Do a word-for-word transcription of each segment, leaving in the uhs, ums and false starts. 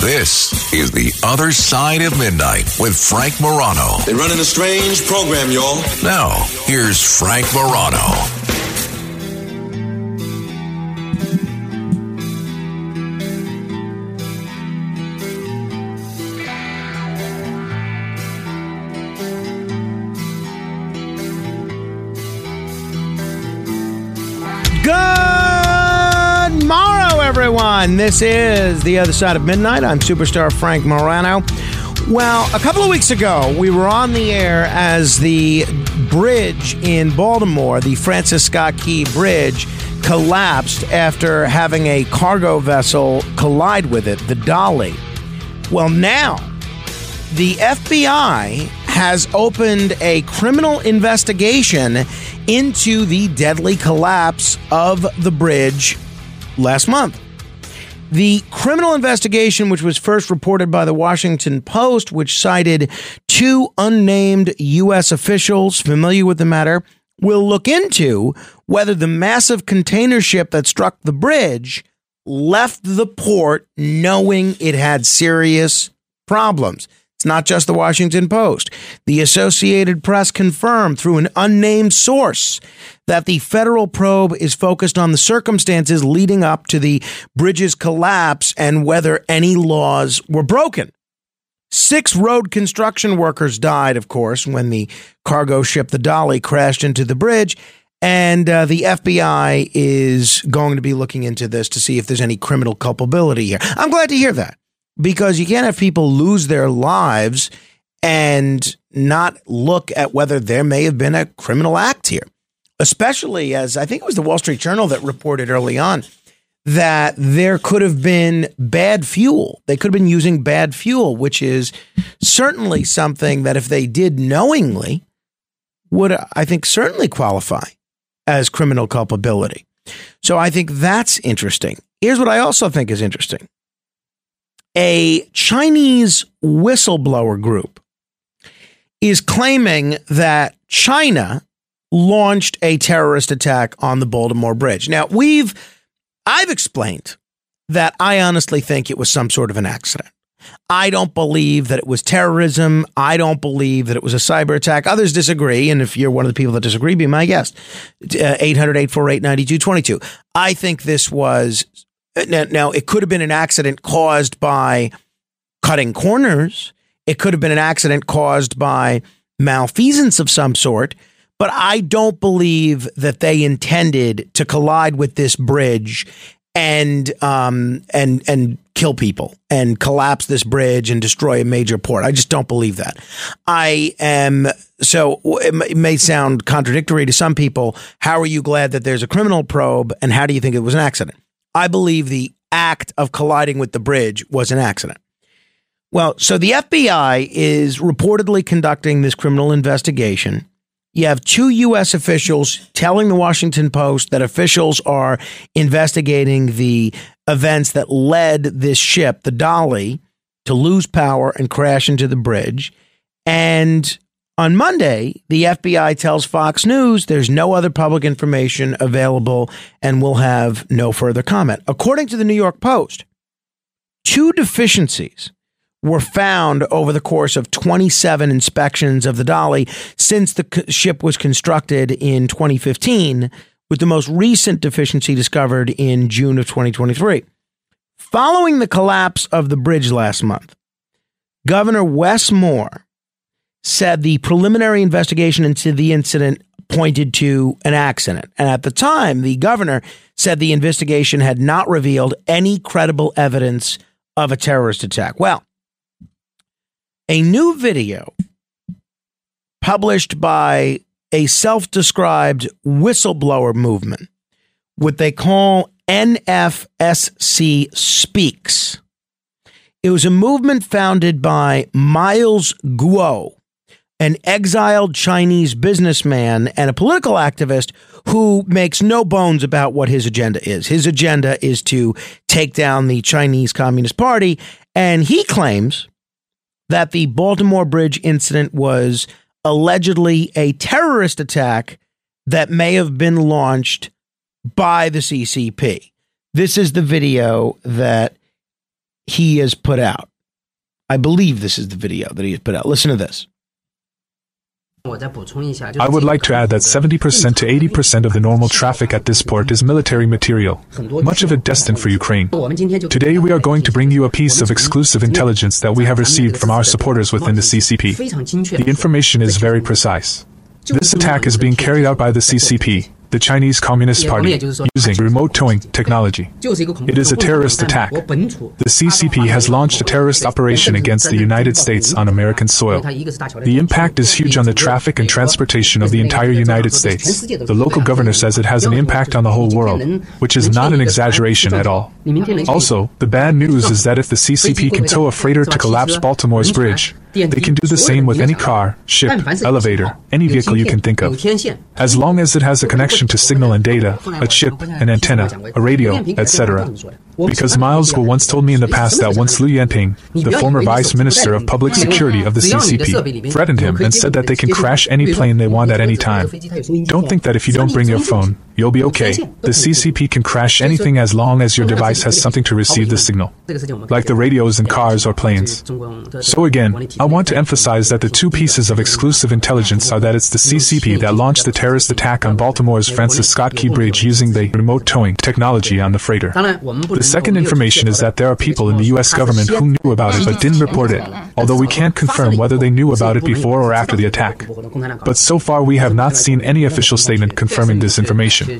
This is The Other Side of Midnight with Frank Morano. They're running a strange program, y'all. Now, here's Frank Morano. Good morrow, everyone. This is The Other Side of Midnight. I'm superstar Frank Morano. Well, a couple of weeks ago, we were on the air as the bridge in Baltimore, the Francis Scott Key Bridge, collapsed after having a cargo vessel collide with it, the Dolly. Well, now, the F B I has opened a criminal investigation into the deadly collapse of the bridge last month. The criminal investigation, which was first reported by the Washington Post, which cited two unnamed U S officials familiar with the matter, will look into whether the massive container ship that struck the bridge left the port knowing it had serious problems. It's not just the Washington Post. The Associated Press confirmed through an unnamed source that the federal probe is focused on the circumstances leading up to the bridge's collapse and whether any laws were broken. Six road construction workers died, of course, when the cargo ship, the Dolly, crashed into the bridge. And uh, the F B I is going to be looking into this to see if there's any criminal culpability here. I'm glad to hear that. Because you can't have people lose their lives and not look at whether there may have been a criminal act here. Especially as I think it was the Wall Street Journal that reported early on that there could have been bad fuel. They could have been using bad fuel, which is certainly something that if they did knowingly would, I think, certainly qualify as criminal culpability. So I think that's interesting. Here's what I also think is interesting. A Chinese whistleblower group is claiming that China launched a terrorist attack on the Baltimore Bridge. Now, we've, I've explained that I honestly think it was some sort of an accident. I don't believe that it was terrorism. I don't believe that it was a cyber attack. Others disagree. And if you're one of the people that disagree, be my guest. eight hundred, eight four eight, nine two two two. I think this was Now, now, it could have been an accident caused by cutting corners. It could have been an accident caused by malfeasance of some sort. But I don't believe that they intended to collide with this bridge and um, and and kill people and collapse this bridge and destroy a major port. I just don't believe that. I am. So it may sound contradictory to some people. How are you glad that there's a criminal probe? And how do you think it was an accident? I believe the act of colliding with the bridge was an accident. Well, so the F B I is reportedly conducting this criminal investigation. You have two U S officials telling the Washington Post that officials are investigating the events that led this ship, the Dolly, to lose power and crash into the bridge. And on Monday, the F B I tells Fox News there's no other public information available and will have no further comment. According to the New York Post, two deficiencies were found over the course of twenty-seven inspections of the Dolly since the ship was constructed in twenty fifteen, with the most recent deficiency discovered in June of twenty twenty-three. Following the collapse of the bridge last month, Governor Wes Moore said the preliminary investigation into the incident pointed to an accident. And at the time, the governor said the investigation had not revealed any credible evidence of a terrorist attack. Well, a new video published by a self-described whistleblower movement, what they call N F S C Speaks. It was a movement founded by Miles Guo, an exiled Chinese businessman and a political activist who makes no bones about what his agenda is. His agenda is to take down the Chinese Communist Party, and he claims that the Baltimore Bridge incident was allegedly a terrorist attack that may have been launched by the C C P. This is the video that he has put out. I believe this is the video that he has put out. Listen to this. I would like to add that seventy percent to eighty percent of the normal traffic at this port is military material, much of it destined for Ukraine. Today we are going to bring you a piece of exclusive intelligence that we have received from our supporters within the C C P. The information is very precise. This attack is being carried out by the C C P, the Chinese Communist Party, using remote towing technology. It is a terrorist attack. The C C P has launched a terrorist operation against the United States on American soil. The impact is huge on the traffic and transportation of the entire United States. The local governor says it has an impact on the whole world, which is not an exaggeration at all. Also, the bad news is that if the C C P can tow a freighter to collapse Baltimore's bridge, they can do the same with any car, ship, elevator, any vehicle you can think of. As long as it has a connection to signal and data, a chip, an antenna, a radio, et cetera. Because Miles Guo once told me in the past that once Liu Yanping, the former vice minister of public security of the C C P, threatened him and said that they can crash any plane they want at any time. Don't think that if you don't bring your phone, you'll be okay. The C C P can crash anything as long as your device has something to receive the signal, like the radios in cars or planes. So again, I want to emphasize that the two pieces of exclusive intelligence are that it's the C C P that launched the terrorist attack on Baltimore's Francis Scott Key Bridge using the remote towing technology on the freighter. The second information is that there are people in the U S government who knew about it but didn't report it, although we can't confirm whether they knew about it before or after the attack. But so far we have not seen any official statement confirming this information.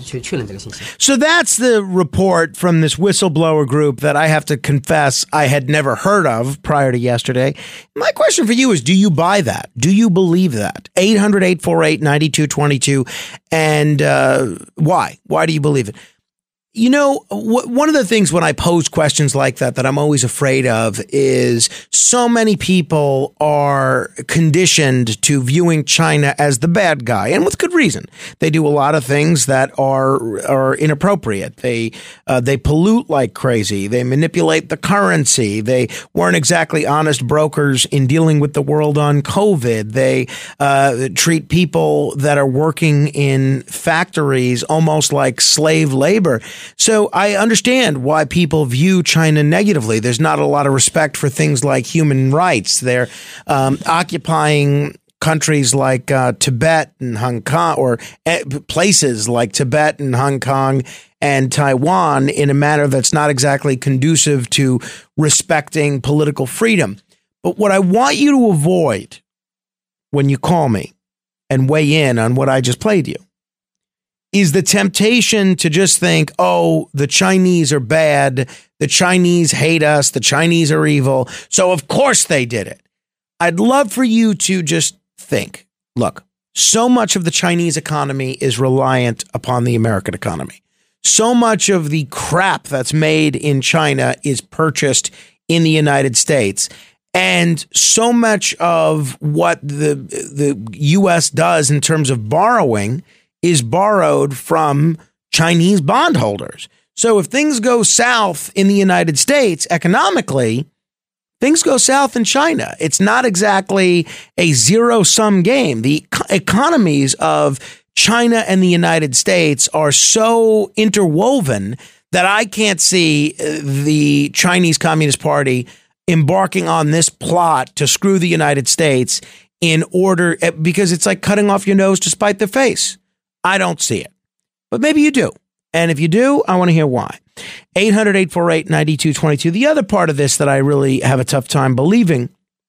So that's the report from this whistleblower group that I have to confess I had never heard of prior to yesterday. My question for you is, do you buy that? Do you believe that? eight hundred, eight four eight, nine two two two. And uh, why? Why do you believe it? You know, w- one of the things when I pose questions like that that I'm always afraid of is so many people are conditioned to viewing China as the bad guy, and with good reason. They do a lot of things that are are inappropriate. They uh, they pollute like crazy. They manipulate the currency. They weren't exactly honest brokers in dealing with the world on COVID. They uh, treat people that are working in factories almost like slave labor. So I understand why people view China negatively. There's not a lot of respect for things like human rights. They're um, occupying countries like uh, Tibet and Hong Kong, or uh, places like Tibet and Hong Kong and Taiwan in a manner that's not exactly conducive to respecting political freedom. But what I want you to avoid when you call me and weigh in on what I just played you is the temptation to just think, oh, the Chinese are bad, the Chinese hate us, the Chinese are evil, so of course they did it. I'd love for you to just think, look, so much of the Chinese economy is reliant upon the American economy. So much of the crap that's made in China is purchased in the United States. And so much of what the the U S does in terms of borrowing is borrowed from Chinese bondholders. So if things go south in the United States economically, things go south in China. It's not exactly a zero-sum game. The economies of China and the United States are so interwoven that I can't see the Chinese Communist Party embarking on this plot to screw the United States in order, because it's like cutting off your nose to spite the face. I don't see it, but maybe you do. And if you do, I want to hear why. eight hundred, eight four eight, nine two two two. The other part of this that I really have a tough time believing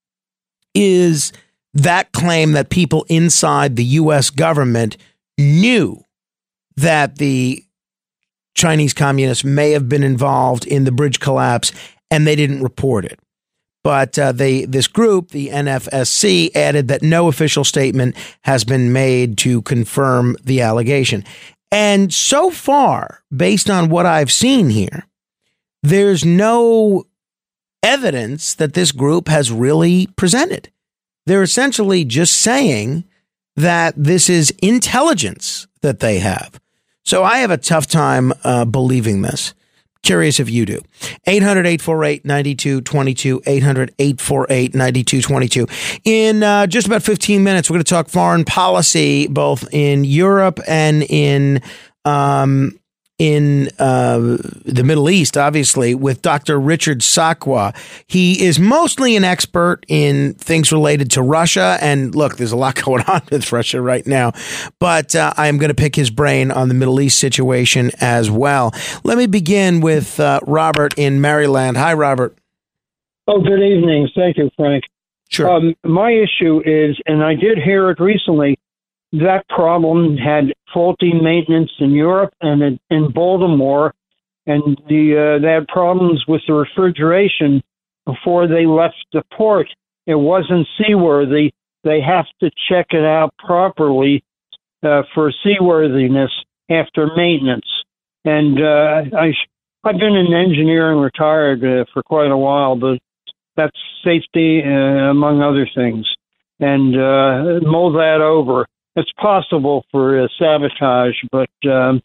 is that claim that people inside the U S government knew that the Chinese communists may have been involved in the bridge collapse and they didn't report it. But uh, they, this group, the N F S C, added that no official statement has been made to confirm the allegation. And so far, based on what I've seen here, there's no evidence that this group has really presented. They're essentially just saying that this is intelligence that they have. So I have a tough time uh, believing this. Curious if you do. eight hundred, eight four eight, nine two two two, eight hundred, eight four eight, nine two two two. In uh, just about fifteen minutes, we're going to talk foreign policy, both in Europe and in um, in uh, the Middle East, obviously, with Doctor Richard Sakwa. He is mostly an expert in things related to Russia. And look, there's a lot going on with Russia right now. But uh, I am going to pick his brain on the Middle East situation as well. Let me begin with uh, Robert in Maryland. Hi, Robert. Oh, good evening. Thank you, Frank. Sure. Um, my issue is, and I did hear it recently, that problem had faulty maintenance in Europe and in, in Baltimore, and the uh, they had problems with the refrigeration before they left the port. It wasn't seaworthy. They have to check it out properly uh, for seaworthiness after maintenance. And uh, I, I've been in engineering retired uh, for quite a while, but that's safety uh, among other things. And uh, mull that over. It's possible for uh, sabotage, but um,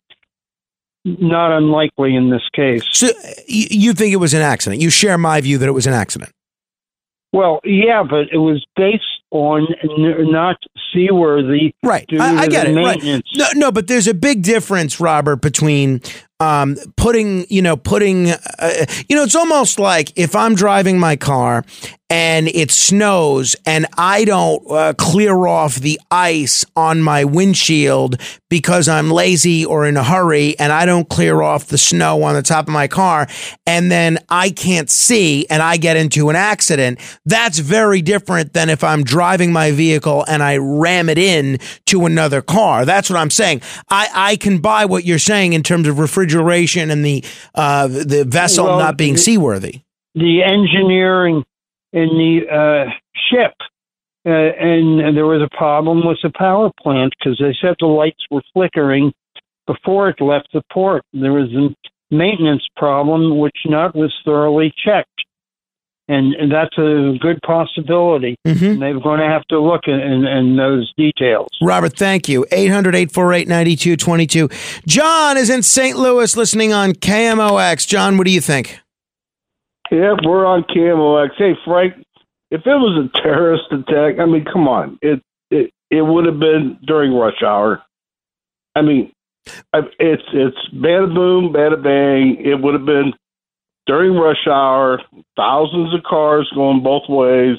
not unlikely in this case. So you think it was an accident? You share my view that it was an accident. Well, yeah, but it was based on n- not seaworthy. Right. Due I, I to get the it. Right. Maintenance. No, no, but there's a big difference, Robert, between um, putting, you know, putting, uh, you know, it's almost like if I'm driving my car and it snows and I don't uh, clear off the ice on my windshield because I'm lazy or in a hurry, and I don't clear off the snow on the top of my car, and then I can't see and I get into an accident. That's very different than if I'm driving my vehicle and I ram it in to another car. That's what I'm saying. I, I can buy what you're saying in terms of refrigeration and the uh, the vessel Well, not being the, seaworthy. The engineering in the uh, ship, uh, and there was a problem with the power plant because they said the lights were flickering before it left the port. There was a maintenance problem which not was thoroughly checked. And, and that's a good possibility. Mm-hmm. They're going to have to look in, in, in those details. Robert, thank you. eight hundred, eight four eight, nine two two two. John is in Saint Louis listening on K M O X. John, what do you think? Yeah, we're on K M O X. Hey, Frank, if it was a terrorist attack, I mean, come on. It it, it would have been during rush hour. I mean, it's it's bada boom, bada bang. It would have been during rush hour, thousands of cars going both ways.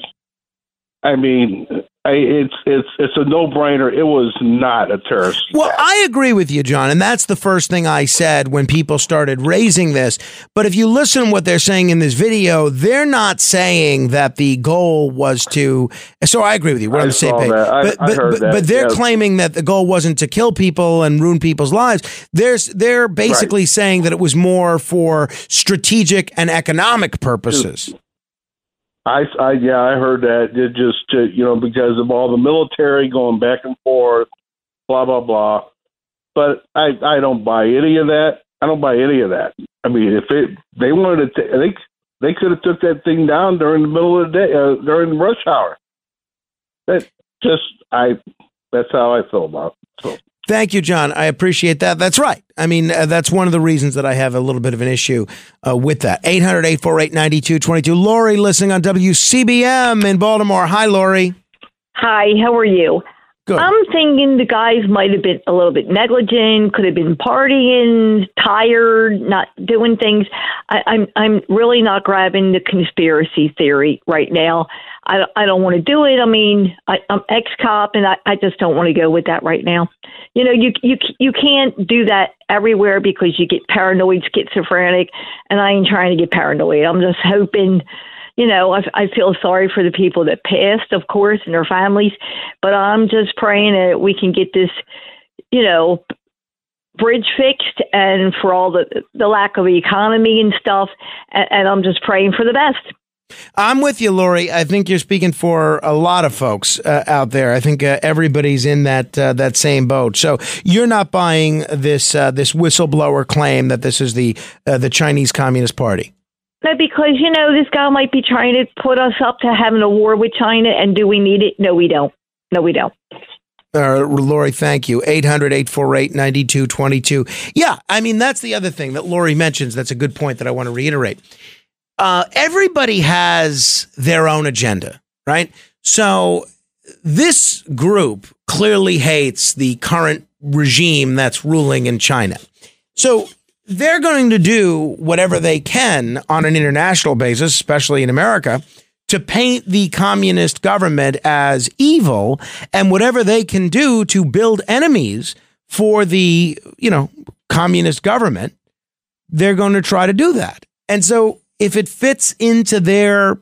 I mean, I, it's it's it's a no-brainer. It was not a terrorist attack. Well, I agree with you, John, and that's the first thing I said when people started raising this. But if you listen to what they're saying in this video, they're not saying that the goal was to. So I agree with you. We're on the same page. That. I, but, I but, heard but, that. but they're yes. claiming that the goal wasn't to kill people and ruin people's lives. There's they're basically right. saying that it was more for strategic and economic purposes. I, I yeah, I heard that. It just uh, you know because of all the military going back and forth, blah blah blah. But I I don't buy any of that. I don't buy any of that. I mean, if it they wanted to, t- I think they could have took that thing down during the middle of the day, uh, during rush hour. That just I that's how I feel about it. So. Thank you, John. I appreciate that. That's right. I mean, uh, that's one of the reasons that I have a little bit of an issue uh, with that. eight hundred, eight four eight, nine two two two. Lori listening on W C B M in Baltimore. Hi, Lori. Hi, how are you? Good. I'm thinking the guys might have been a little bit negligent, could have been partying, tired, not doing things. I, I'm I'm really not grabbing the conspiracy theory right now. I, I don't want to do it. I mean, I, I'm ex-cop, and I, I just don't want to go with that right now. You know, you you you can't do that everywhere because you get paranoid, schizophrenic, and I ain't trying to get paranoid. I'm just hoping, you know, I, I feel sorry for the people that passed, of course, and their families, but I'm just praying that we can get this, you know, bridge fixed and for all the, the lack of economy and stuff, and, and I'm just praying for the best. I'm with you, Lori. I think you're speaking for a lot of folks uh, out there. I think uh, everybody's in that uh, that same boat. So you're not buying this uh, this whistleblower claim that this is the uh, the Chinese Communist Party. No, because, you know, this guy might be trying to put us up to having a war with China, and do we need it? No, we don't. No, we don't. Uh, Lori, thank you. eight hundred, eight four eight, nine two two two. Yeah, I mean, that's the other thing that Lori mentions. That's a good point that I want to reiterate. Uh, everybody has their own agenda, right? So this group clearly hates the current regime that's ruling in China. So they're going to do whatever they can on an international basis, especially in America, to paint the communist government as evil, and whatever they can do to build enemies for the, you know, communist government, they're going to try to do that. And so if it fits into their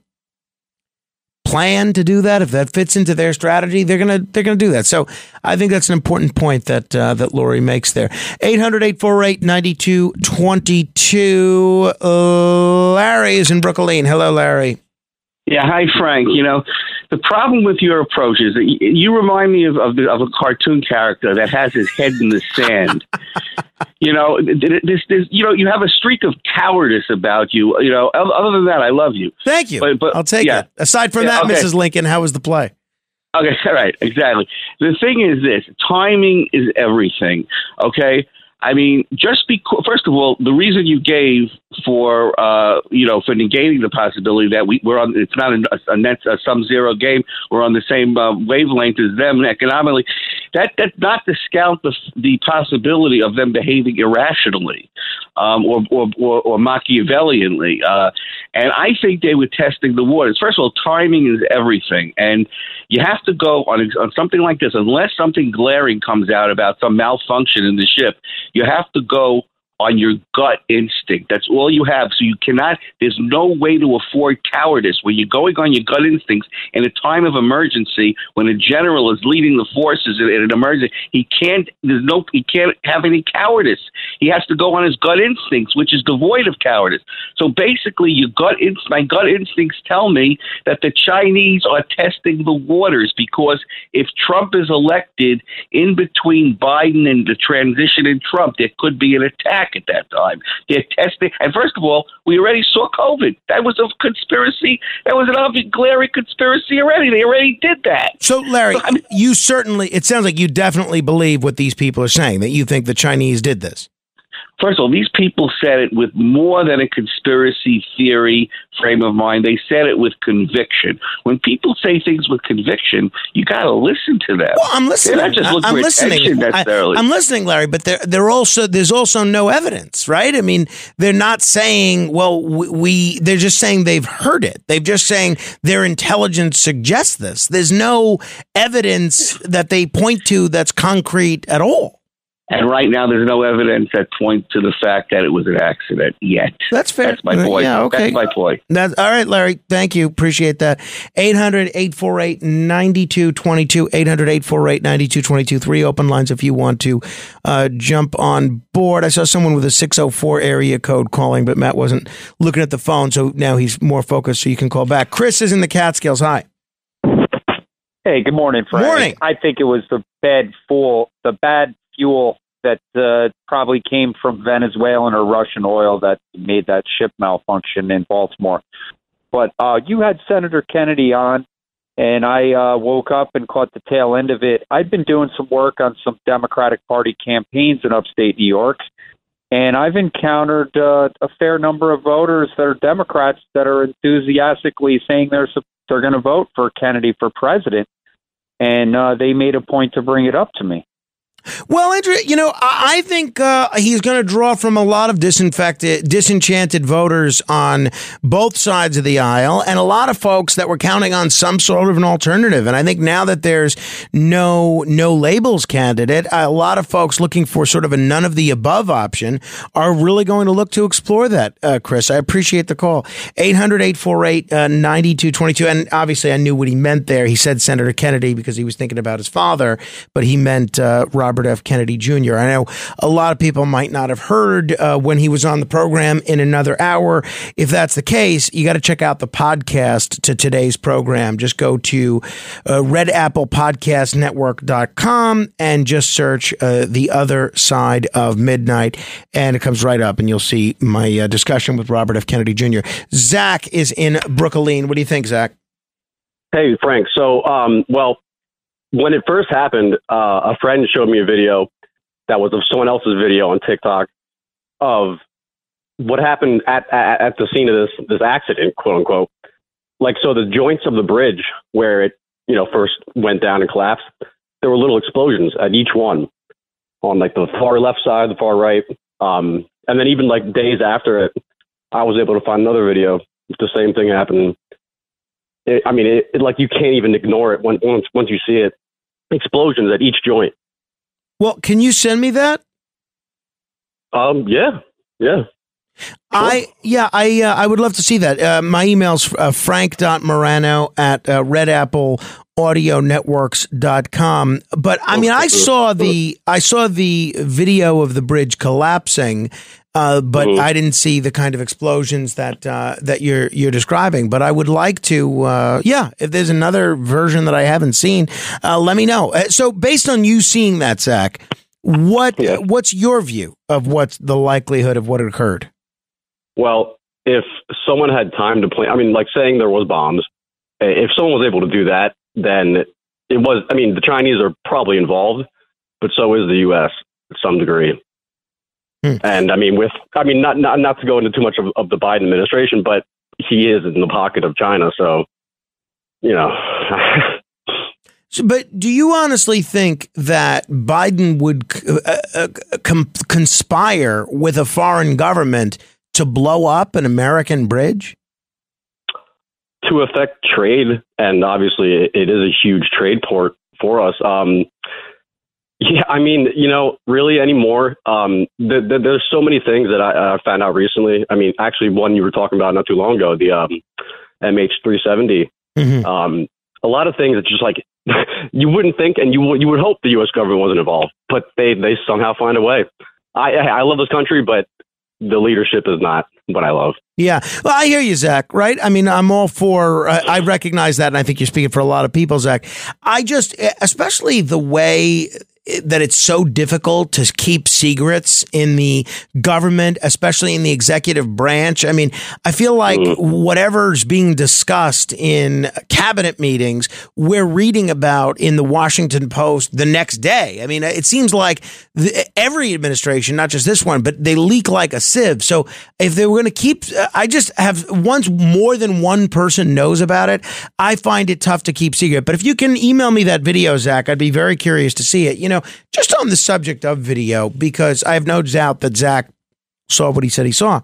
plan to do that, if that fits into their strategy, they're going to they're going to do that. So I think that's an important point that uh, that Lori makes there. eight hundred, eight four eight, nine two two two. Larry is in Brooklyn. Hello, Larry. Yeah, hi, Frank. You know, the problem with your approach is that you remind me of of, the, of a cartoon character that has his head in the sand. You know, this, this, you know, you have a streak of cowardice about you. You know, other than that, I love you. Thank you. But, but I'll take yeah. it. Aside from yeah, that, okay. Missus Lincoln, how was the play? Okay, right, exactly. The thing is this, timing is everything, okay? I mean, just because, first of all, the reason you gave for, uh, you know, for negating the possibility that we, we're on, it's not a, a net, a sum zero game, we're on the same uh, wavelength as them economically, that that's not to discount the, the possibility of them behaving irrationally um, or, or, or, or Machiavellianly. Uh, and I think they were testing the waters. First of all, timing is everything. And you have to go on, on something like this, unless something glaring comes out about some malfunction in the ship, you have to go on your gut instinct. That's all you have. So you cannot, there's no way to afford cowardice when you're going on your gut instincts in a time of emergency when a general is leading the forces in, in an emergency. He can't, there's no, he can't have any cowardice. He has to go on his gut instincts, which is devoid of cowardice. So basically your gut, in, my gut instincts tell me that the Chinese are testing the waters, because if Trump is elected in between Biden and the transition in Trump, there could be an attack at that time. They're testing. And first of all, we already saw COVID. That was a conspiracy. That was an obvious, glaring conspiracy already. They already did that. So, Larry, so, I mean, you certainly, it sounds like you definitely believe what these people are saying, that you think the Chinese did this. First of all, these people said it with more than a conspiracy theory frame of mind. They said it with conviction. When people say things with conviction, you got to listen to them. Well, I'm listening. They're not just looking I'm for listening. attention necessarily. I, I'm listening, Larry, but there, there also, there's also no evidence, right? I mean, they're not saying, well, we, we, they're just saying they've heard it. They're just saying their intelligence suggests this. There's no evidence that they point to that's concrete at all. And right now, there's no evidence that points to the fact that it was an accident yet. That's fair. That's my point. Yeah, okay. That's my point. That's, all right, Larry. Thank you. Appreciate that. eight hundred, eight four eight, nine two two two. eight hundred, eight four eight, nine two two two. Three open lines if you want to uh, jump on board. I saw someone with a six oh four area code calling, but Matt wasn't looking at the phone, so now he's more focused, so you can call back. Chris is in the Catskills. Hi. Hey, good morning, Frank. Morning. I think it was the bad fuel, the bad fuel that uh, probably came from Venezuelan or Russian oil that made that ship malfunction in Baltimore. But uh, you had Senator Kennedy on, and I uh, woke up and caught the tail end of it. I've been doing some work on some Democratic Party campaigns in upstate New York, and I've encountered uh, a fair number of voters that are Democrats that are enthusiastically saying they're they're going to vote for Kennedy for president, and uh, they made a point to bring it up to me. Well, Andrew, you know, I think uh, he's going to draw from a lot of disinfected, disenchanted voters on both sides of the aisle, and a lot of folks that were counting on some sort of an alternative. And I think now that there's no no labels candidate, a lot of folks looking for sort of a none of the above option are really going to look to explore that. Uh, Chris, I appreciate the call. eight hundred, eight four eight, nine two two two. And obviously, I knew what he meant there. He said Senator Kennedy because he was thinking about his father, but he meant uh, Robert Robert F. Kennedy Junior I know a lot of people might not have heard uh, when he was on the program in another hour. If that's the case, you got to check out the podcast to today's program. Just go to uh, red apple podcast network dot com and just search uh, The Other Side of Midnight, and it comes right up, and you'll see my uh, discussion with Robert F. Kennedy Junior Zach is in Brooklyn. What do you think, Zach? Hey, Frank. So, um, well, when it first happened, uh, a friend showed me a video that was of someone else's video on TikTok of what happened at, at, at the scene of this, this accident, quote unquote. Like, so the joints of the bridge where it, you know, first went down and collapsed, there were little explosions at each one on like the far left side, the far right. Um, And then even like days after it, I was able to find another video. The same thing happened. It, I mean, it, it, like you can't even ignore it when, once once you see it. Explosions at each joint. Well, can you send me that? Um. Yeah. Yeah. I yeah I uh, I would love to see that. Uh, my email's uh, frank.morano at uh, red apple audio networks dot com. But I mean, I saw the I saw the video of the bridge collapsing, uh, but mm-hmm. I didn't see the kind of explosions that uh, that you're you're describing. But I would like to, uh, yeah, if there's another version that I haven't seen, uh, let me know. Uh, so based on you seeing that, Zach, what yeah. what's your view of what's the likelihood of what occurred? Well, if someone had time to plan, I mean, like saying there was bombs, if someone was able to do that, then it was, I mean, the Chinese are probably involved, but so is the U S to some degree. Hmm. And I mean, with, I mean, not, not, not to go into too much of, of the Biden administration, but he is in the pocket of China. So, you know. So, but do you honestly think that Biden would uh, uh, com- conspire with a foreign government to blow up an American bridge? To affect trade, and obviously it, it is a huge trade port for us. Um, yeah, I mean, you know, really anymore, um, the, the, there's so many things that I, I found out recently. I mean, actually, one you were talking about not too long ago, the um, M H three seventy. Mm-hmm. Um, a lot of things that just like you wouldn't think, and you you would hope the U S government wasn't involved, but they they somehow find a way. I I love this country, but the leadership is not what I love. Yeah. Well, I hear you, Zach, right? I mean, I'm all for, uh, I recognize that. And I think you're speaking for a lot of people, Zach. I just, especially the way that it's so difficult to keep secrets in the government, especially in the executive branch. I mean, I feel like mm. whatever's being discussed in cabinet meetings, we're reading about in the Washington Post the next day. I mean, it seems like the, every administration, not just this one, but they leak like a sieve. So if they were going to keep, I just have, once more than one person knows about it, I find it tough to keep secret. But if you can email me that video, Zach, I'd be very curious to see it. You know, just on the subject of video, because I have no doubt that Zach saw what he said he saw.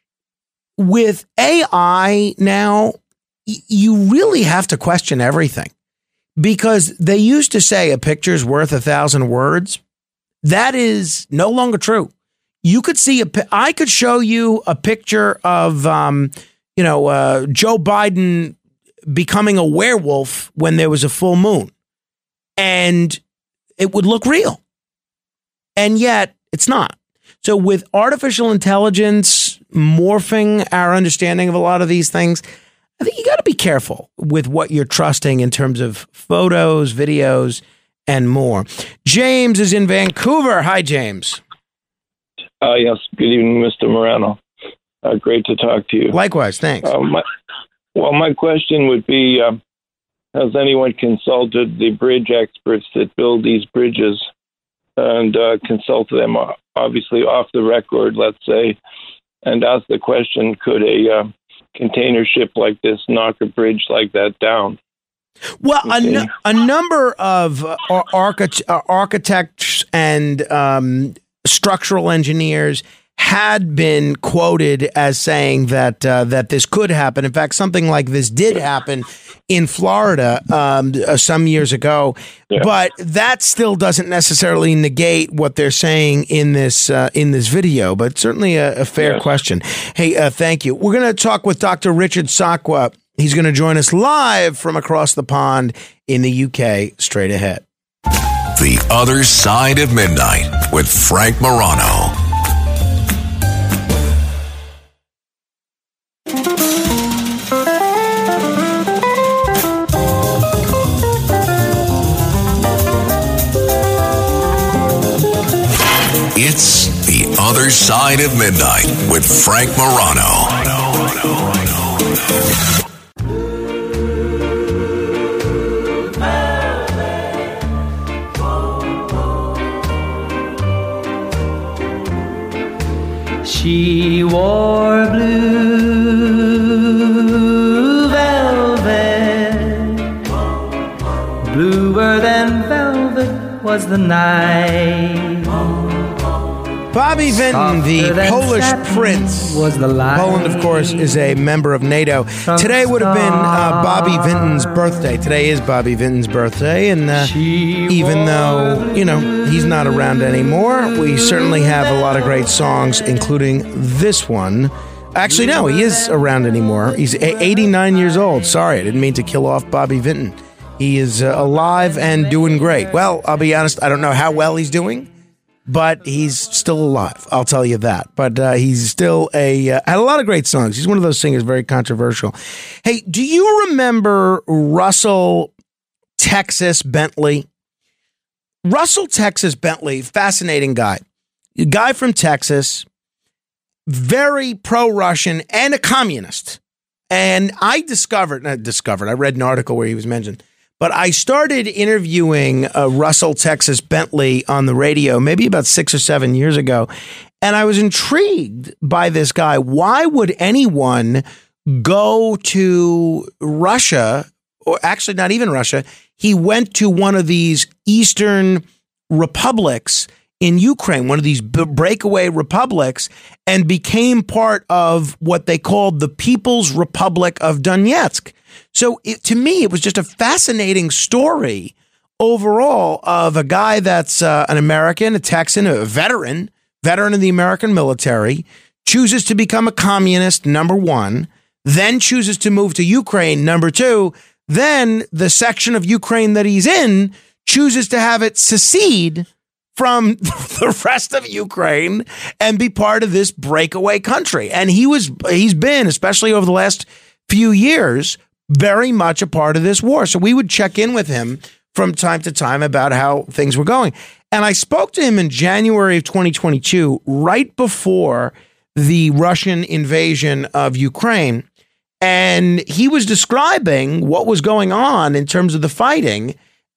With A I now, y- you really have to question everything, because they used to say a picture's worth a thousand words. That is no longer true. You could see a, I could show you a picture of, um, you know, uh, Joe Biden becoming a werewolf when there was a full moon, and it would look real. And yet it's not. So with artificial intelligence morphing our understanding of a lot of these things, I think you got to be careful with what you're trusting in terms of photos, videos, and more. James is in Vancouver. Hi, James. Uh, yes. Good evening, Mister Morano. Uh, great to talk to you. Likewise. Thanks. Uh, my, well, my question would be, uh, has anyone consulted the bridge experts that build these bridges and uh, consulted them, obviously off the record, let's say, and asked the question, could a uh, container ship like this knock a bridge like that down? Well, okay. a, n- a number of uh, architect- uh, architects and um, structural engineers had been quoted as saying that uh, that this could happen. In fact, something like this did happen in Florida um, uh, some years ago. Yeah. But that still doesn't necessarily negate what they're saying in this uh, in this video. But certainly a, a fair yes. question. Hey, uh, thank you. We're going to talk with Doctor Richard Sakwa. He's going to join us live from across the pond in the U K. Straight ahead. The Other Side of Midnight with Frank Morano. It's The Other Side of Midnight with Frank Morano. She wore blue velvet, bluer than velvet was the night. Bobby Vinton, the Polish prince. Was the Poland, of course, is a member of NATO. Today would have been uh, Bobby Vinton's birthday. Today is Bobby Vinton's birthday, and uh, even though, you know, he's not around anymore, we certainly have a lot of great songs, including this one. Actually, no, he is around anymore. He's eighty-nine years old. Sorry, I didn't mean to kill off Bobby Vinton. He is uh, alive and doing great. Well, I'll be honest, I don't know how well he's doing, but he's still alive. I'll tell you that. But uh, he's still a uh, had a lot of great songs. He's one of those singers, very controversial. Hey, do you remember Russell Texas Bentley? Russell Texas Bentley, fascinating guy. A guy from Texas, very pro-Russian and a communist. And I discovered, not discovered, I read an article where he was mentioned. But I started interviewing uh, Russell Texas Bentley on the radio maybe about six or seven years ago. And I was intrigued by this guy. Why would anyone go to Russia, or actually not even Russia? He went to one of these Eastern republics in Ukraine, one of these b- breakaway republics, and became part of what they called the People's Republic of Donetsk. So it, to me, it was just a fascinating story overall of a guy that's uh, an American, a Texan, a veteran, veteran of the American military, chooses to become a communist, number one, then chooses to move to Ukraine, number two, then the section of Ukraine that he's in chooses to have it secede from the rest of Ukraine and be part of this breakaway country. And he was, he's been, especially over the last few years, very much a part of this war. So we would check in with him from time to time about how things were going. And I spoke to him in January of twenty twenty-two, right before the Russian invasion of Ukraine. And he was describing what was going on in terms of the fighting.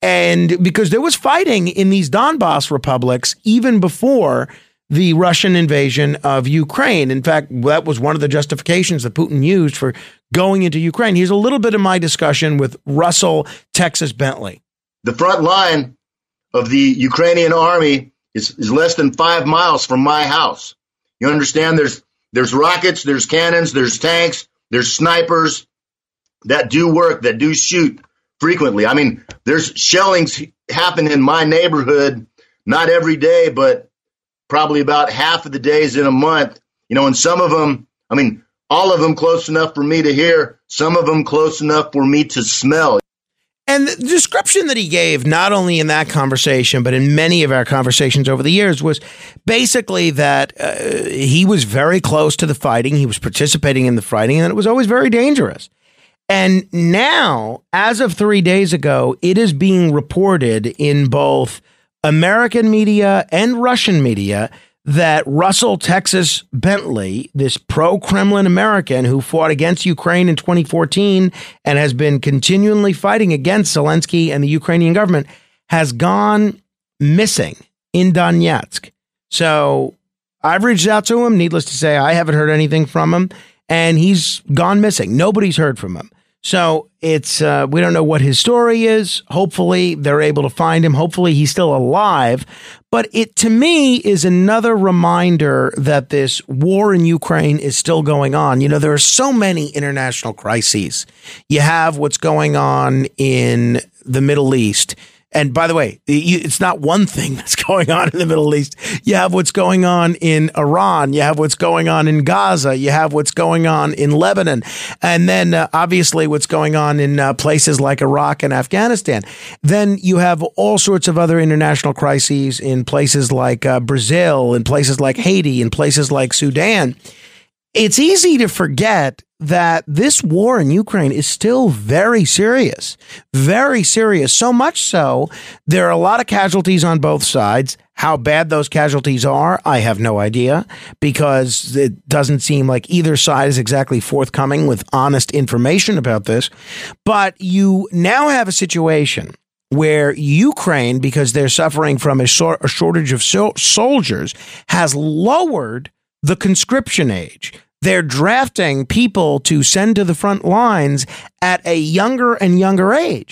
And because there was fighting in these Donbass republics even before the Russian invasion of Ukraine. In fact, that was one of the justifications that Putin used for going into Ukraine. Here's a little bit of my discussion with Russell Texas Bentley. The front line of the Ukrainian army is, is less than five miles from my house. You understand? There's there's rockets, there's cannons, there's tanks, there's snipers that do work, that do shoot frequently. I mean, there's shellings happen in my neighborhood, not every day, but probably about half of the days in a month, you know, and some of them, I mean, all of them close enough for me to hear, some of them close enough for me to smell. And the description that he gave, not only in that conversation, but in many of our conversations over the years, was basically that uh, he was very close to the fighting. He was participating in the fighting, and it was always very dangerous. And now, as of three days ago, it is being reported in both American media and Russian media that Russell Texas Bentley, this pro-Kremlin American who fought against Ukraine in twenty fourteen and has been continually fighting against Zelensky and the Ukrainian government, has gone missing in Donetsk. So I've reached out to him. Needless to say, I haven't heard anything from him, and he's gone missing. Nobody's heard from him. So it's uh, we don't know what his story is. Hopefully they're able to find him. Hopefully he's still alive. But it, to me, is another reminder that this war in Ukraine is still going on. You know, there are so many international crises. You have what's going on in the Middle East. And by the way, it's not one thing that's going on in the Middle East. You have what's going on in Iran. You have what's going on in Gaza. You have what's going on in Lebanon. And then uh, obviously what's going on in uh, places like Iraq and Afghanistan. Then you have all sorts of other international crises in places like uh, Brazil, in places like Haiti, in places like Sudan. It's easy to forget that this war in Ukraine is still very serious, very serious. So much so, there are a lot of casualties on both sides. How bad those casualties are, I have no idea, because it doesn't seem like either side is exactly forthcoming with honest information about this. But you now have a situation where Ukraine, because they're suffering from a, so- a shortage of so- soldiers, has lowered the conscription age. They're drafting people to send to the front lines at a younger and younger age.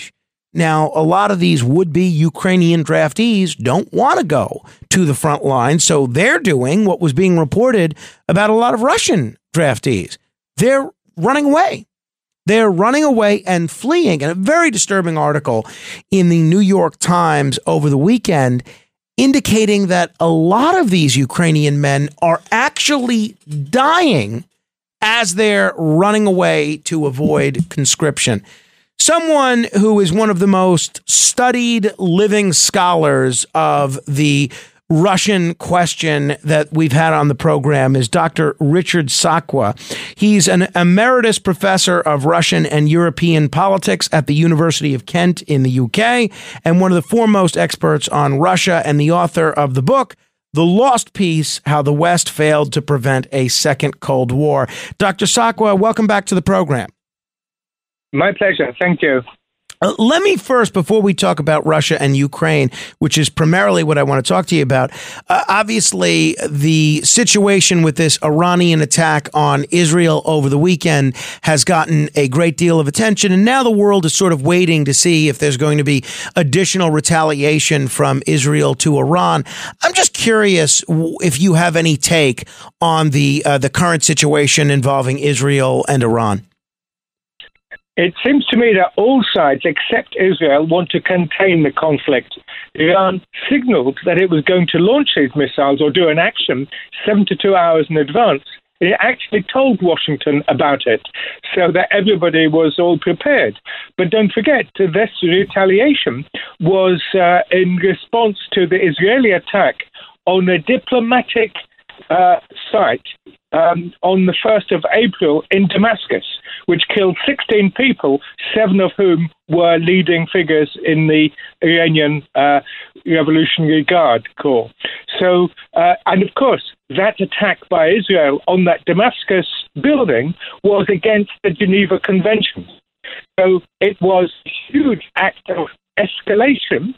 Now, a lot of these would-be Ukrainian draftees don't want to go to the front line, so they're doing what was being reported about a lot of Russian draftees. They're running away. They're running away and fleeing. And a very disturbing article in the New York Times over the weekend indicating that a lot of these Ukrainian men are actually dying as they're running away to avoid conscription. Someone who is one of the most studied living scholars of the Russian question that we've had on the program is Doctor Richard Sakwa. He's an emeritus professor of Russian and European politics at the University of Kent in the U K and one of the foremost experts on Russia and the author of the book, The Lost Peace, How the West Failed to Prevent a Second Cold War. Doctor Sakwa, welcome back to the program. My pleasure. Thank you. Uh, let me first, before we talk about Russia and Ukraine, which is primarily what I want to talk to you about, uh, obviously the situation with this Iranian attack on Israel over the weekend has gotten a great deal of attention, and now the world is sort of waiting to see if there's going to be additional retaliation from Israel to Iran. I'm just curious if you have any take on the uh, the current situation involving Israel and Iran. It seems to me that all sides except Israel want to contain the conflict. Iran signaled that it was going to launch these missiles or do an action seventy-two hours in advance. It actually told Washington about it so that everybody was all prepared. But don't forget, this retaliation was uh, in response to the Israeli attack on a diplomatic uh, site um, on the first of April in Damascus, which killed sixteen people, seven of whom were leading figures in the Iranian uh, Revolutionary Guard Corps. So, uh, and of course, that attack by Israel on that Damascus building was against the Geneva Convention. So it was a huge act of escalation.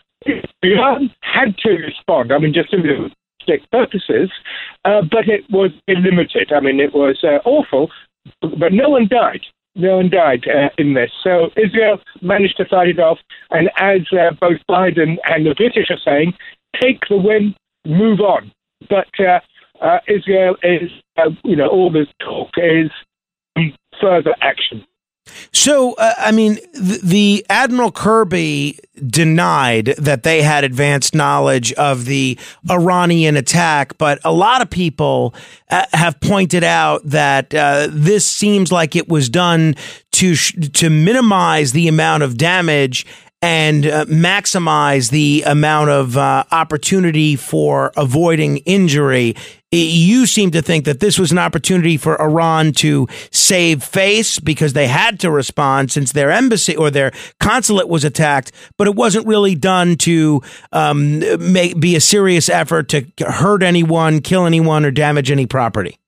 Iran had to respond, I mean, just in the purposes, uh, but it was limited. I mean, it was uh, awful, but no one died. No one died uh, in this. So Israel managed to fight it off, and as uh, both Biden and the British are saying, take the win, move on. But uh, uh, Israel is, uh, you know, all this talk is um, further action. So, uh, I mean, the, the Admiral Kirby denied that they had advanced knowledge of the Iranian attack, but a lot of people uh, have pointed out that uh, this seems like it was done to sh- to minimize the amount of damage and uh, maximize the amount of uh, opportunity for avoiding injury. You seem to think that this was an opportunity for Iran to save face because they had to respond since their embassy or their consulate was attacked, but it wasn't really done to um, make, be a serious effort to hurt anyone, kill anyone, or damage any property.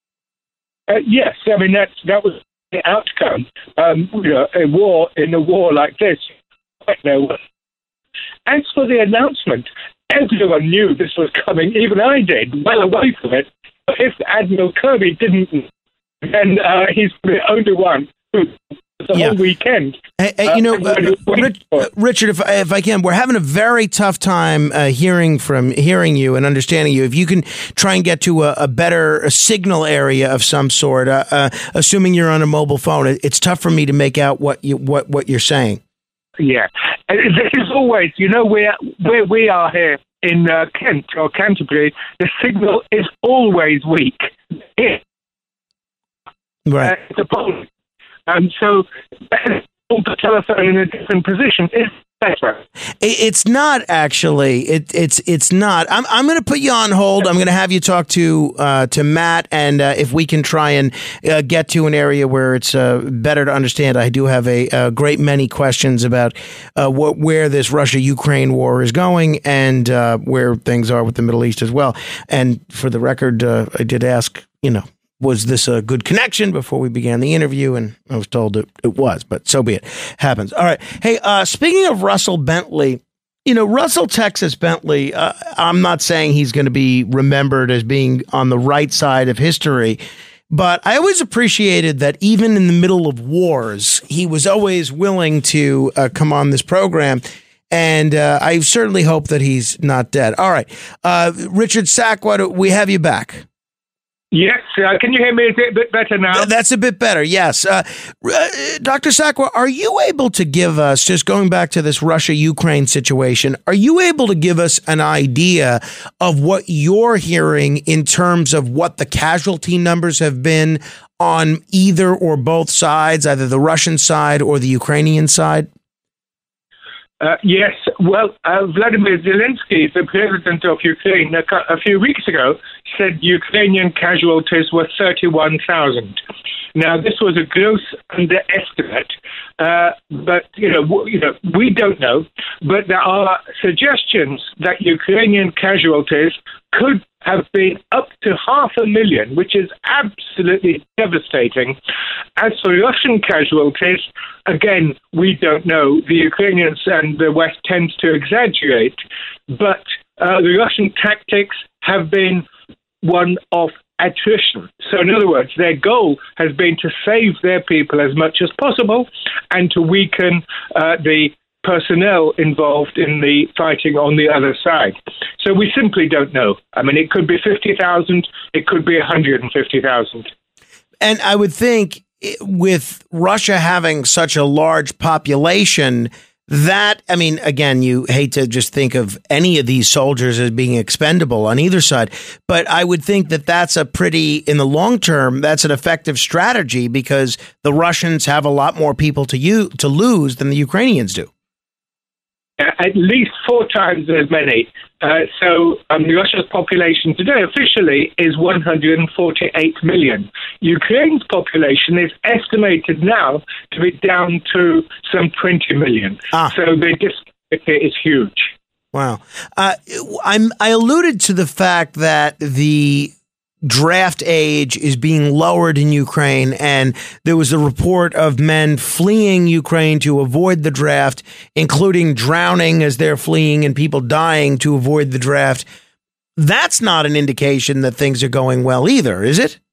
Uh, yes, I mean, that's, that was the outcome. Um, you know, a war, in a war like this, as for the announcement, everyone knew this was coming. Even I did, well away from it. But if Admiral Kirby didn't, then uh, he's the only one who the yeah. whole weekend. Hey, hey, you know, uh, Rich, uh, Richard, if I, if I can, we're having a very tough time uh, hearing from hearing you and understanding you. If you can try and get to a, a better a signal area of some sort, uh, uh, assuming you're on a mobile phone, it, it's tough for me to make out what you what what you're saying. Yeah, this is always, you know, where where we are here in uh, Kent or Canterbury, the signal is always weak. Here, right. Uh, it's appalling. Um, so hold the telephone in a different position is better. It's not actually. It, it's it's not. I'm I'm going to put you on hold. I'm going to have you talk to uh, to Matt, and uh, if we can try and uh, get to an area where it's uh, better to understand. I do have a, a great many questions about uh, what where this Russia-Ukraine war is going and uh, where things are with the Middle East as well. And for the record, uh, I did ask, you know, was this a good connection before we began the interview? And I was told it, it was, but so be it. Happens. All right. Hey, uh, speaking of Russell Bentley, you know, Russell Texas Bentley, uh, I'm not saying he's going to be remembered as being on the right side of history, But I always appreciated that even in the middle of wars, he was always willing to uh, come on this program. And uh, I certainly hope that he's not dead. All right. Uh, Richard Sakwa, we have you back. Yes. Uh, can you hear me a bit better now? That's a bit better. Yes. Uh, uh, Doctor Sakwa, are you able to give us, just going back to this Russia-Ukraine situation, are you able to give us an idea of what you're hearing in terms of what the casualty numbers have been on either or both sides, either the Russian side or the Ukrainian side? Uh, yes. Well, uh, Vladimir Zelensky, the president of Ukraine, a, a few weeks ago, said Ukrainian casualties were thirty-one thousand. Now, this was a gross underestimate, uh, but you know, w- you know, we don't know. But there are suggestions that Ukrainian casualties could have been up to half a million, which is absolutely devastating. As for Russian casualties, again, we don't know. The Ukrainians and the West tends to exaggerate, but uh, the Russian tactics have been one of attrition. So in other words, their goal has been to save their people as much as possible and to weaken uh, the personnel involved in the fighting on the other side. So we simply don't know. I mean, it could be fifty thousand, it could be one hundred fifty thousand. And I would think with Russia having such a large population, that, I mean, again, you hate to just think of any of these soldiers as being expendable on either side, but I would think that that's a pretty, in the long term, that's an effective strategy because the Russians have a lot more people to you to lose than the Ukrainians do. At least four times as many. Uh, so um, Russia's population today officially is one hundred forty-eight million. Ukraine's population is estimated now to be down to some twenty million. Ah. So the disparity is huge. Wow. Uh, I'm, I alluded to the fact that the draft age is being lowered in Ukraine, and there was a report of men fleeing Ukraine to avoid the draft, including drowning as they're fleeing and people dying to avoid the draft. That's not an indication that things are going well either, is it?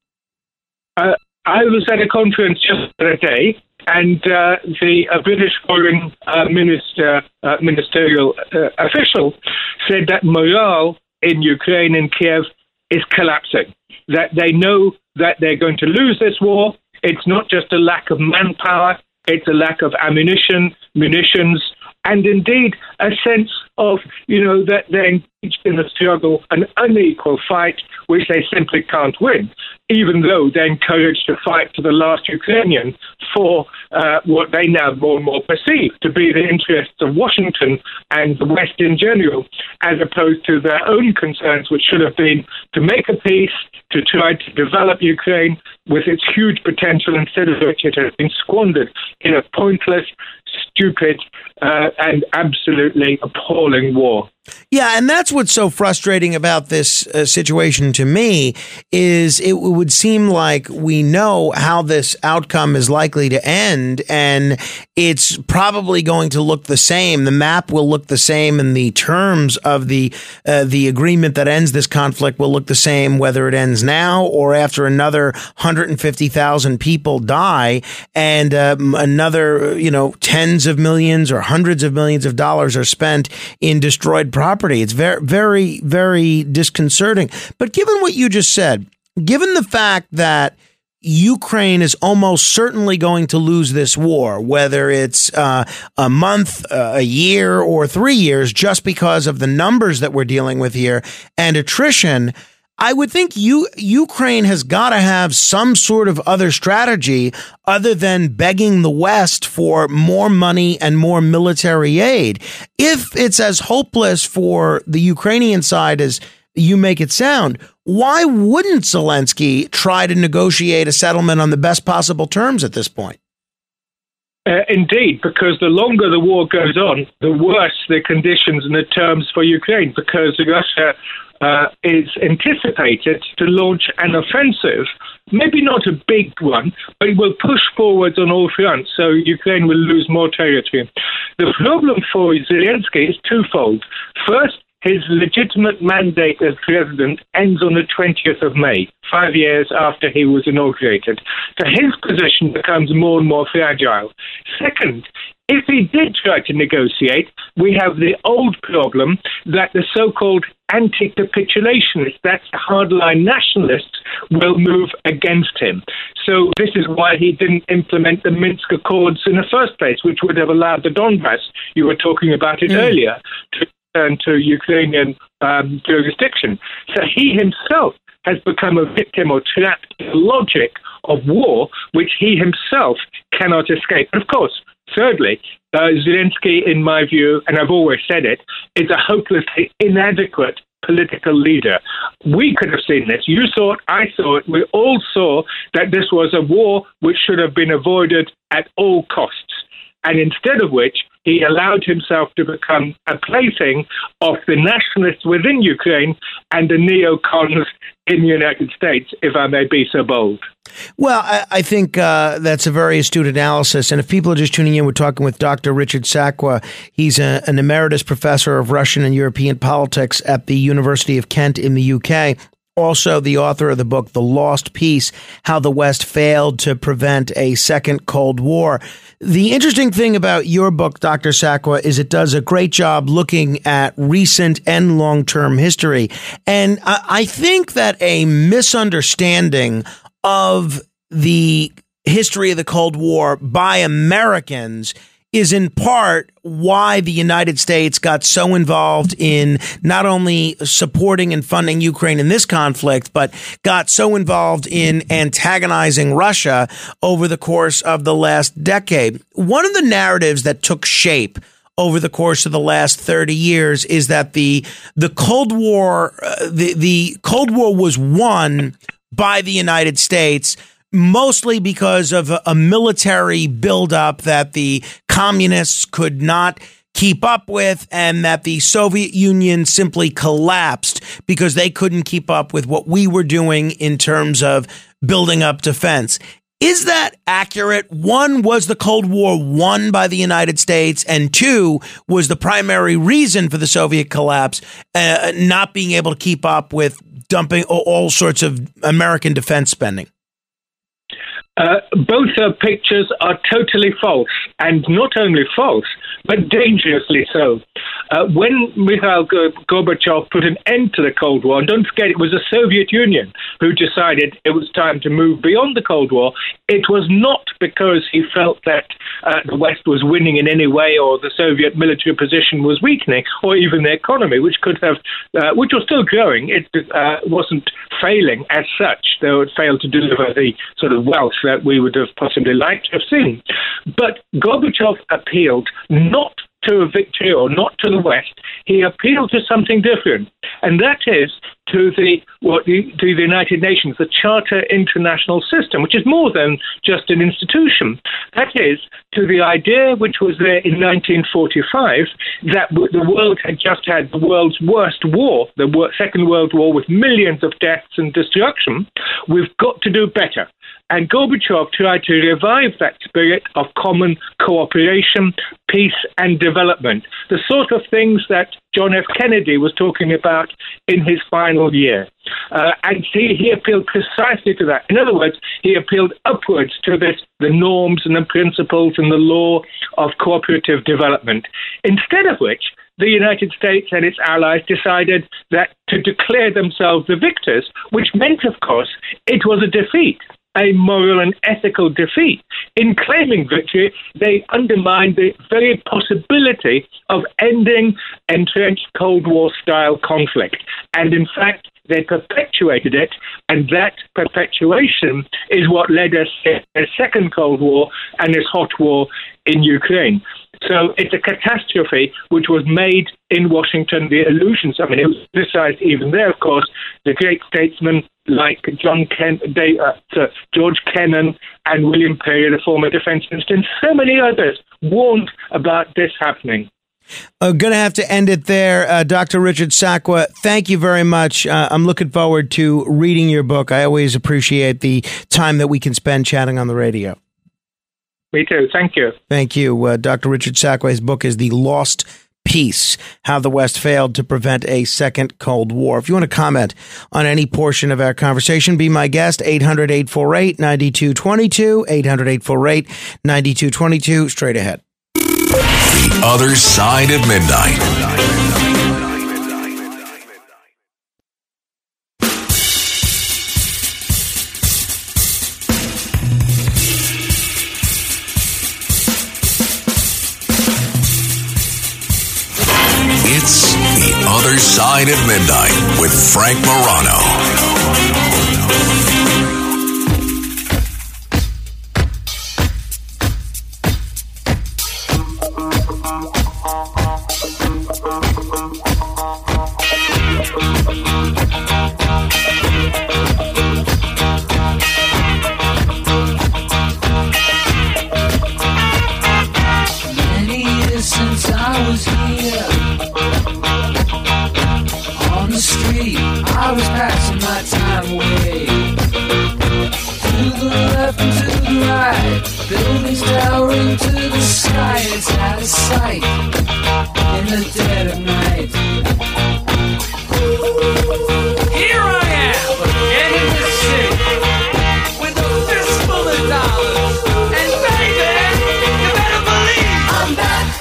Uh, I was at a conference just the other day, and uh, the uh, British foreign uh, minister, uh, ministerial uh, official said that morale in Ukraine and Kiev is collapsing, that they know that they're going to lose this war. It's not just a lack of manpower, it's a lack of ammunition, munitions, and indeed a sense of, you know, that they're engaged in a struggle, an unequal fight, which they simply can't win, even though they're encouraged to fight to the last Ukrainian for uh, what they now more and more perceive to be the interests of Washington and the West in general, as opposed to their own concerns, which should have been to make a peace, to try to develop Ukraine with its huge potential, instead of which it has been squandered in a pointless, stupid, uh, and absolutely appalling war. Yeah, and that's what's so frustrating about this uh, situation to me is it would seem like we know how this outcome is likely to end, and it's probably going to look the same. The map will look the same, and the terms of the uh, the agreement that ends this conflict will look the same, whether it ends now or after another one hundred fifty thousand people die and um, another, you know, tens of millions or hundreds of millions of dollars are spent in destroyed property. It's very, very, very disconcerting. But given what you just said, given the fact that Ukraine is almost certainly going to lose this war, whether it's uh, a month, uh, a year, or three years, just because of the numbers that we're dealing with here and attrition, I would think you, Ukraine has got to have some sort of other strategy other than begging the West for more money and more military aid. If it's as hopeless for the Ukrainian side as you make it sound, why wouldn't Zelensky try to negotiate a settlement on the best possible terms at this point? Uh, indeed, because the longer the war goes on, the worse the conditions and the terms for Ukraine, because Russia uh, is anticipated to launch an offensive, maybe not a big one, but it will push forwards on all fronts, so Ukraine will lose more territory. The problem for Zelensky is twofold. First, his legitimate mandate as president ends on the twentieth of May, five years after he was inaugurated. So his position becomes more and more fragile. Second, if he did try to negotiate, we have the old problem that the so-called anti-capitulationists, that's the hardline nationalists, will move against him. So this is why he didn't implement the Minsk Accords in the first place, which would have allowed the Donbass, you were talking about it mm. earlier, to return to Ukrainian um, jurisdiction. So he himself has become a victim or trapped in the logic of war, which he himself cannot escape. And of course, thirdly, uh, Zelensky, in my view, and I've always said it, is a hopelessly inadequate political leader. We could have seen this. You saw it, I saw it. We all saw that this was a war which should have been avoided at all costs. And instead of which, he allowed himself to become a plaything of the nationalists within Ukraine and the neocons in the United States, if I may be so bold. Well, I, I think uh, that's a very astute analysis. And if people are just tuning in, we're talking with Doctor Richard Sakwa. He's a, an emeritus professor of Russian and European politics at the University of Kent in the U K. Also the author of the book, The Lost Peace, How the West Failed to Prevent a Second Cold War. The interesting thing about your book, Doctor Sakwa, is it does a great job looking at recent and long-term history. And I, I think that a misunderstanding of the history of the Cold War by Americans is in part why the United States got so involved in not only supporting and funding Ukraine in this conflict, but got so involved in antagonizing Russia over the course of the last decade. One of the narratives that took shape over the course of the last thirty years is that the the Cold War, uh, the, the Cold War was won by the United States, mostly because of a, a military buildup that the communists could not keep up with, and that the Soviet Union simply collapsed because they couldn't keep up with what we were doing in terms of building up defense. Is that accurate? One, was the Cold War won by the United States? And two, was the primary reason for the Soviet collapse uh, not being able to keep up with dumping all sorts of American defense spending? Uh, both uh, pictures are totally false, and not only false, but dangerously so. Uh, when Mikhail Gorbachev put an end to the Cold War, and don't forget it was the Soviet Union who decided it was time to move beyond the Cold War, it was not because he felt that uh, the West was winning in any way or the Soviet military position was weakening, or even the economy, which could have, uh, which was still growing. It uh, wasn't failing as such, though it failed to deliver the sort of wealth that we would have possibly liked to have seen. But Gorbachev appealed not to a victory or not to the West. He appealed to something different, and that is to the what the, to the United Nations, the Charter International System, which is more than just an institution. That is to the idea which was there in nineteen forty-five that the world had just had the world's worst war, the Second World War, with millions of deaths and destruction. We've got to do better. And Gorbachev tried to revive that spirit of common cooperation, peace, and development, the sort of things that John F. Kennedy was talking about in his final year. Uh, and he, he appealed precisely to that. In other words, he appealed upwards to this, the norms and the principles and the law of cooperative development, instead of which the United States and its allies decided that to declare themselves the victors, which meant, of course, it was a defeat, a moral and ethical defeat. In claiming victory, they undermined the very possibility of ending entrenched Cold War-style conflict. And in fact, they perpetuated it, and that perpetuation is what led us to a second Cold War and this hot war in Ukraine. So it's a catastrophe which was made in Washington. The illusions, I mean, it was criticized even there, of course. The great statesmen like John Ken, they, uh, George Kennan and William Perry, the former defense minister, and so many others warned about this happening. I'm going to have to end it there. Uh, Doctor Richard Sakwa, thank you very much. Uh, I'm looking forward to reading your book. I always appreciate the time that we can spend chatting on the radio. Me too. Thank you. Thank you. Uh, Doctor Richard Sakwa, his book is The Lost peace, how the West failed to prevent a second Cold War. If you want to comment on any portion of our conversation, be my guest, eight hundred, eight four eight, nine two two two, eight hundred, eight four eight, nine two two two, straight ahead. The Other Side of Midnight. It's The Other Side of Midnight with Frank Morano. Many years since I was here on the street, I was passing my time away. To the left and to the right, buildings towering to the sky. It's out of sight in the dead of night. Here I am again in the city with a fistful of dollars, and baby, you better believe I'm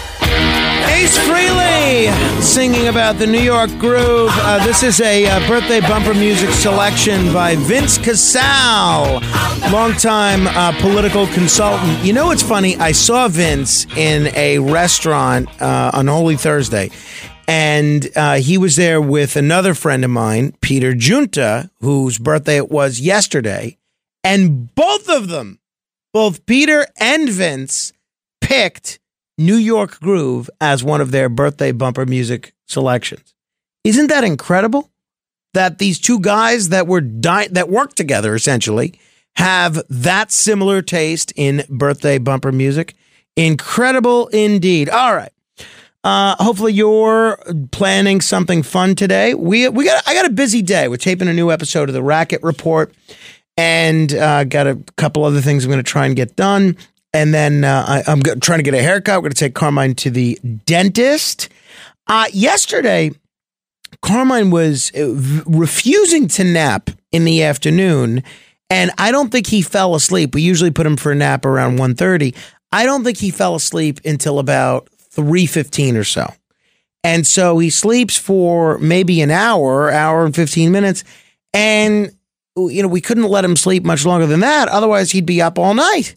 back. Ace Frehley singing about the New York groove. Uh, this is a uh, birthday bumper music selection by Vince Casale, longtime uh, political consultant. You know what's funny? I saw Vince in a restaurant uh, on Holy Thursday, and uh, he was there with another friend of mine, Peter Junta, whose birthday it was yesterday, and both of them, both Peter and Vince, picked New York Groove as one of their birthday bumper music selections. Isn't that incredible? That these two guys that were di- that work together essentially have that similar taste in birthday bumper music. Incredible indeed. All right. Uh, hopefully you're planning something fun today. We we got I got a busy day. We're taping a new episode of the Racket Report, and uh, got a couple other things I'm going to try and get done. And then uh, I, I'm g- trying to get a haircut. We're going to take Carmine to the dentist. Uh, yesterday, Carmine was uh, v- refusing to nap in the afternoon, and I don't think he fell asleep. We usually put him for a nap around one thirty. I don't think he fell asleep until about three fifteen or so. And so he sleeps for maybe an hour, hour and fifteen minutes. And, you know, we couldn't let him sleep much longer than that. Otherwise, he'd be up all night.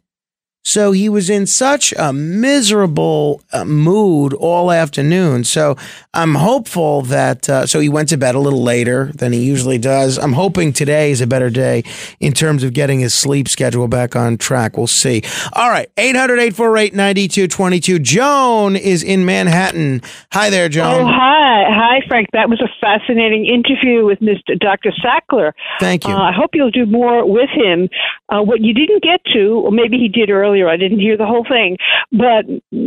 So he was in such a miserable uh, mood all afternoon. So I'm hopeful that, uh, so he went to bed a little later than he usually does. I'm hoping today is a better day in terms of getting his sleep schedule back on track. We'll see. All right. eight hundred, eight four eight, nine two two two. Joan is in Manhattan. Hi there, Joan. Oh, hi. Hi, Frank. That was a fascinating interview with Mister Doctor Sackler. Thank you. Uh, I hope you'll do more with him. Uh, what you didn't get to, or maybe he did earlier, I didn't hear the whole thing, but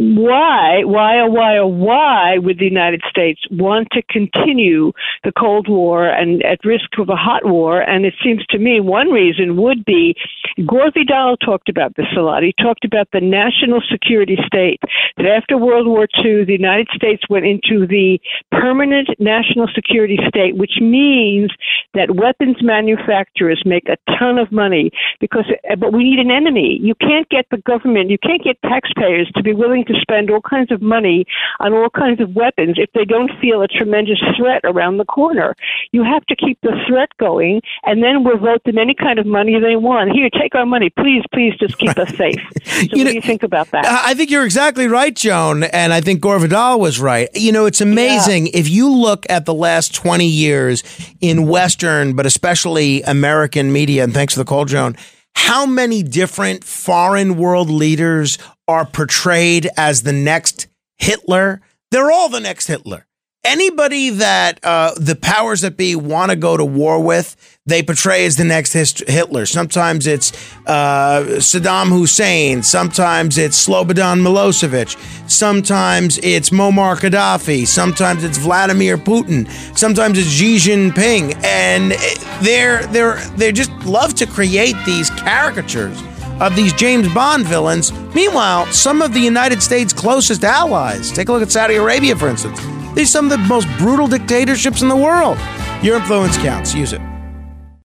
why, why, oh, why, oh, why would the United States want to continue the Cold War and at risk of a hot war? And it seems to me one reason would be, Gore Vidal talked about this a lot. He talked about the national security state, that after World War Two, the United States went into the permanent national security state, which means that weapons manufacturers make a ton of money because, but we need an enemy. You can't get the government, you can't get taxpayers to be willing to spend all kinds of money on all kinds of weapons if they don't feel a tremendous threat around the corner. You have to keep the threat going, and then we'll vote them any kind of money they want. Here, take our money. Please, please just keep us safe. So You what know, do you think about that? I think you're exactly right, Joan, and I think Gore Vidal was right. You know, it's amazing. If you look at the last twenty years in Western, but especially American media, and thanks for the call, Joan, how many different foreign world leaders are portrayed as the next Hitler? They're all the next Hitler. Anybody that uh, the powers that be want to go to war with, they portray as the next Hitler. Sometimes it's uh, Saddam Hussein. Sometimes it's Slobodan Milosevic. Sometimes it's Muammar Gaddafi. Sometimes it's Vladimir Putin. Sometimes it's Xi Jinping. And they're they're they just love to create these caricatures of these James Bond villains. Meanwhile, some of the United States' closest allies, take a look at Saudi Arabia, for instance, these are some of the most brutal dictatorships in the world. Your influence counts. Use it.